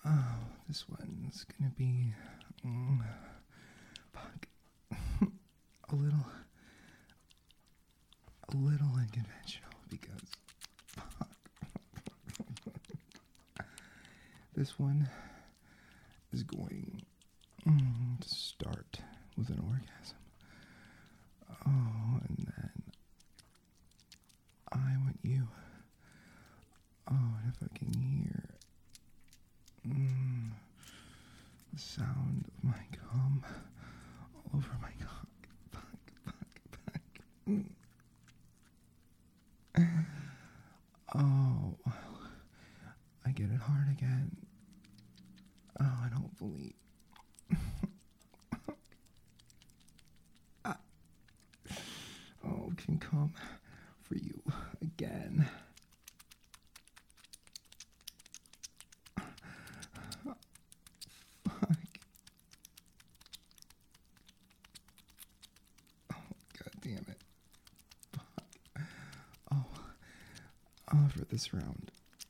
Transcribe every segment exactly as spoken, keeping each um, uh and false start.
Oh, this one's gonna be mm, fuck, a little, a little unconventional because fuck. This one is going mm, to start with an orgasm. Oh, and then I want you. Oh, and if I can hear mm, the sound of my cum all over my cock. Fuck, fuck, fuck. Mm. Oh, well, I get it hard again. Oh, and hopefully. ah. Oh, can come for you again. Fuck. Oh, god damn it. Fuck. Oh, oh, for this round.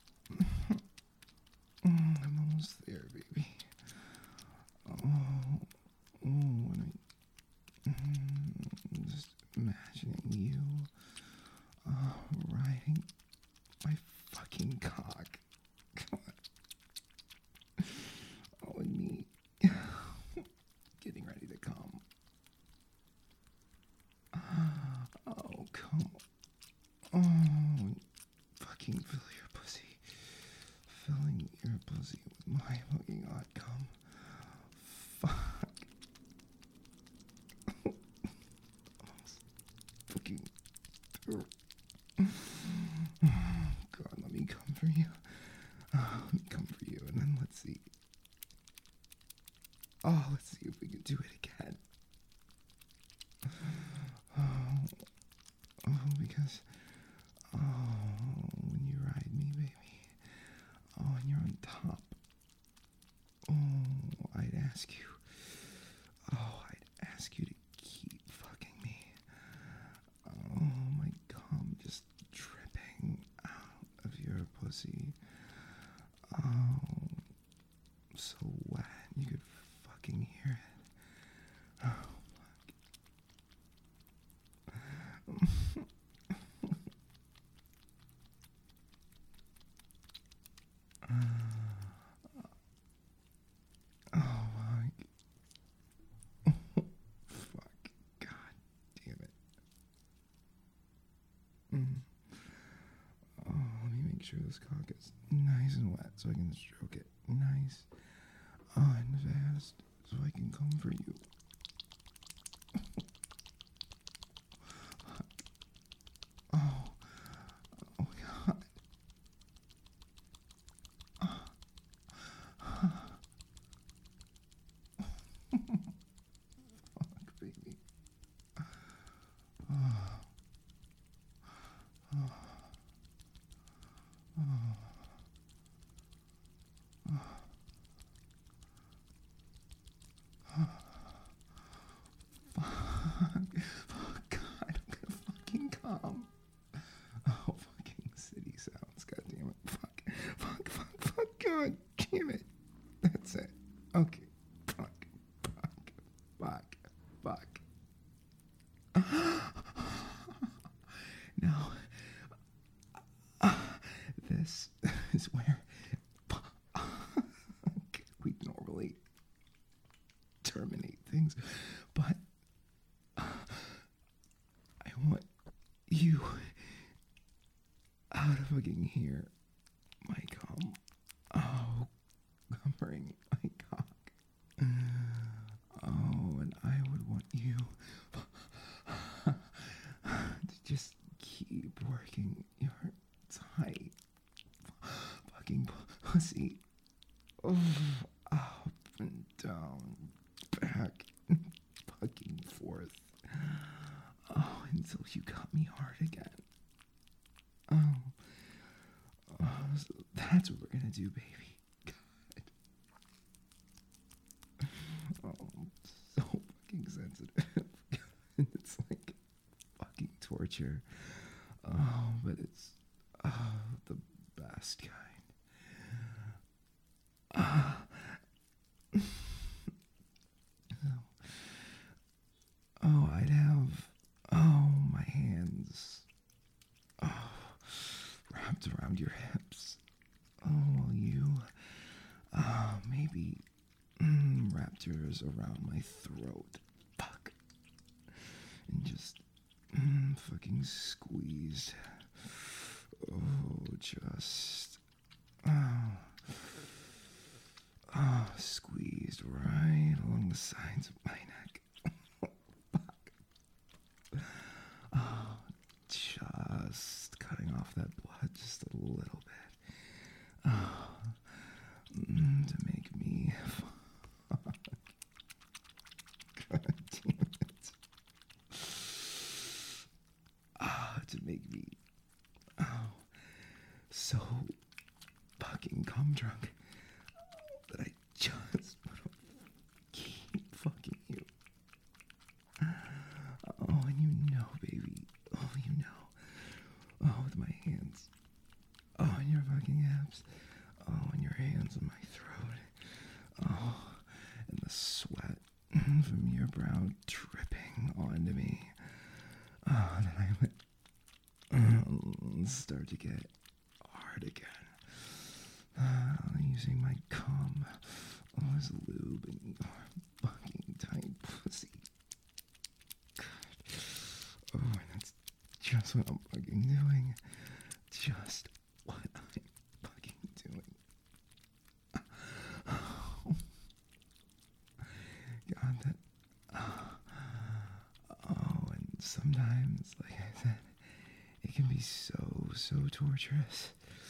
I'm almost there, baby. Oh, oh, and I, mm, just imagining you, uh, riding my fucking cock. Come on. Oh, and me getting ready to come. Oh, come on. Oh, fucking fill your pussy. Filling your pussy with my fucking hot cum. Fuck. Fucking. God, let me come for you. Oh, let me come for you, and then let's see. Oh, let's see if we can do it again. Oh, oh because. Oh, when you ride me, baby. Oh, and you're on top. Oh, I'd ask you. Oh, I'd ask you to keep fucking me. Oh, my cum just dripping out of your pussy. Oh, so wet. You could fucking hear it. Oh, fuck. Oh my. Fuck. God damn it. Mm. Oh, let me make sure this cock is nice and wet so I can stroke it nice oh, and fast so I can come for you. Oh. Oh God. Fuck, baby. Oh. Oh. Oh. Oh. Oh. Fuck. Oh God, I'm gonna fucking come. Oh, fucking city sounds. God damn it. Fuck. Fuck, fuck, fuck. God damn it. That's it. Okay. Fuck. Fuck. Fuck. Fuck. Now, uh, this is where we normally terminate things, but uh, I want you out of fucking here, my cum. Oh, covering my cock. Oh, and I would want you to just keep working your tight fucking pussy. Oh, up and down, back, fucking forth. Oh, until you got me hard again. Oh, oh so that's what we're gonna do, baby. God. Oh, I'm so fucking sensitive. It's like fucking torture. Oh, but it's oh, the best kind. Ah. wrapped around your hips. Oh, well, you, uh, maybe mm, wrapped yours around my throat. Fuck. And just mm, fucking squeezed. Oh, just, oh, oh, squeezed right along the sides of my neck. Fuck. Oh, just cutting off that blood just a little bit. Oh, mm, to make me fuck. God damn it. Ah, to make me oh so fucking cum drunk that I just want to keep fucking you. Oh, and you know, baby. Oh, you know. Oh, with my hands. Oh, and your fucking abs. Oh, and your hands on my throat. Oh, and the sweat from your brow dripping onto me. Oh, then I would um, start to get hard again. Uh, using my cum oh, as lube in your fucking tight pussy. God. Oh, and that's just what I'm fucking doing. Just what I'm fucking doing. Oh. God, that. Oh, and sometimes, like I said, it can be so, so torturous.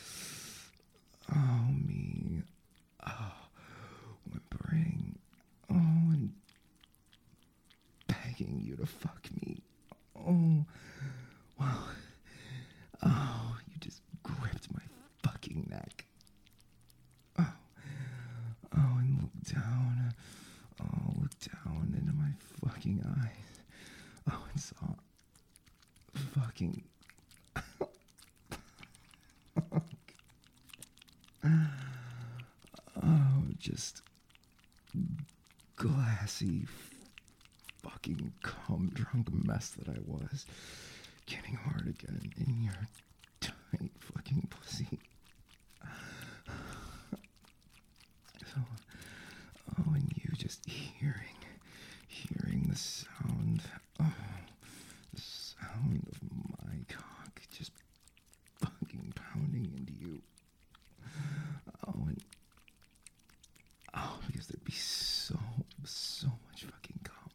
Oh, me. Oh, whimpering. Oh, and begging you to fuck me. Oh, wow. Oh, you just gripped my fucking neck. Oh, oh, and look down. Oh, look down into my fucking eyes. Oh, and saw fucking. Oh, just glassy fucking cum drunk mess that I was. Getting hard again in your tight fucking pussy. So, oh, and you just hearing, hearing the sound, oh, the sound of my cock just fucking pounding into you. Oh, and oh, because there'd be so, so much fucking cum.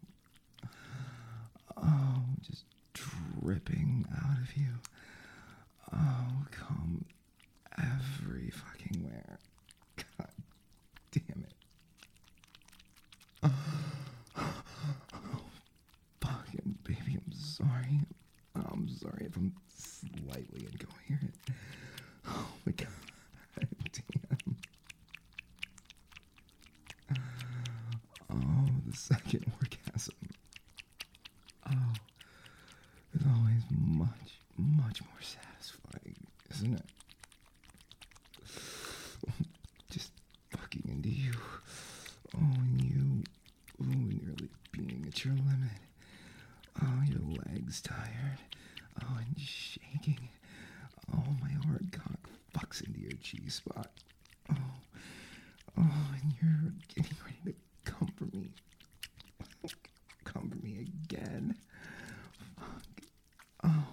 Oh, just dripping out of you. Oh, cum every fucking where. God damn it. Oh, fucking baby, I'm sorry. I'm sorry if I'm slightly incoherent. Oh my God. Damn. Oh, the second orgasm. Oh, it's always much, much more satisfying, isn't it? Just fucking into you. Oh, and you. Ooh, nearly being at your limit. Oh, your legs tired. Oh, and shaking. Oh, my hard cock fucks into your G-spot. Oh, oh, and you're getting ready to come for me. Come for me again. Fuck. Oh.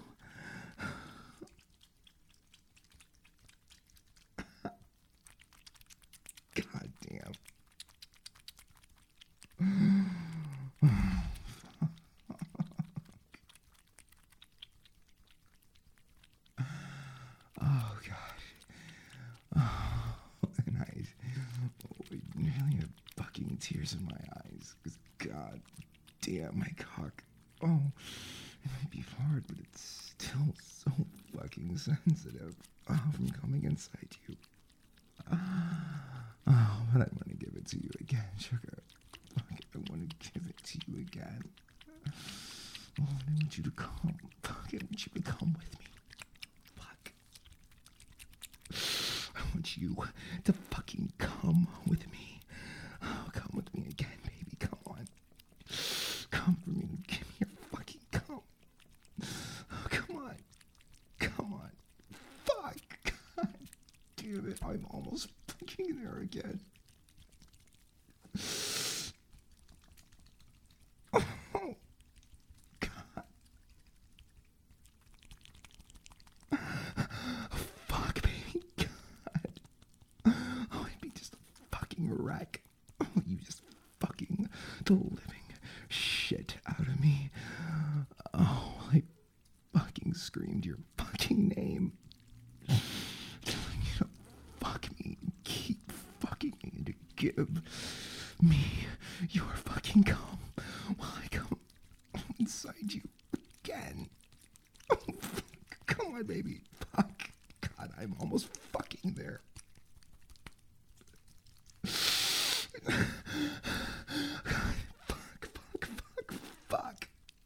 God damn. Oh, gosh. Oh, and I oh, nearly had fucking tears in my eyes. Because, God damn, my cock. Oh, it might be hard, but it's still so fucking sensitive. Oh, from coming inside you. Oh, but I want to give it to you again, sugar. Fuck, I want to give it to you again. Oh, I want you to come. Fuck, I want you to come with me. Fuck. I want you to fucking come with me. Oh, come with me again, baby. Come on. Come for me. Give me your fucking come. Oh, come on. Come on. Fuck. damn it. I'm almost fucking there again. Oh, God. Fuck me. God. Oh, I'd be just a fucking wreck. Oh, you just fucking the living shit out of me. Oh, I fucking screamed your fucking name. Telling you to fuck me and keep fucking me and to give me your fucking cum while I come inside you again. Oh, come on, baby. Fuck. God, I'm almost fucking there. God, fuck, fuck, fuck, fuck.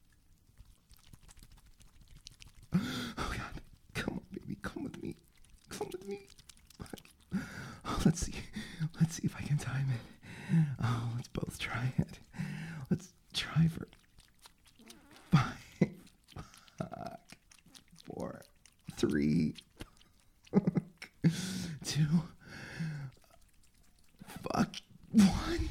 Oh, God. Come on, baby. Come with me. Come with me. Fuck. Oh, let's see. Let's see if I can time it. Oh, let's both try it. Let's try for five, fuck, four, three, fuck, two, fuck, one.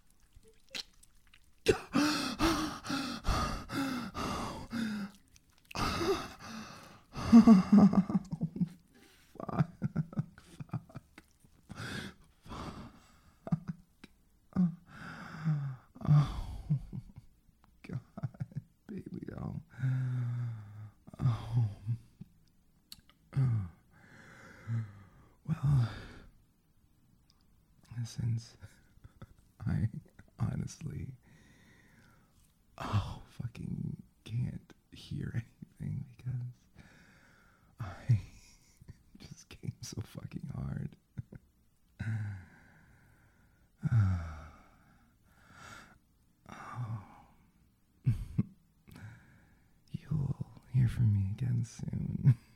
Fuck, oh, God, baby doll. Oh, well, since I honestly, oh, fucking can't hear anything because I just came so fucking hard. Oh. You'll hear from me again soon.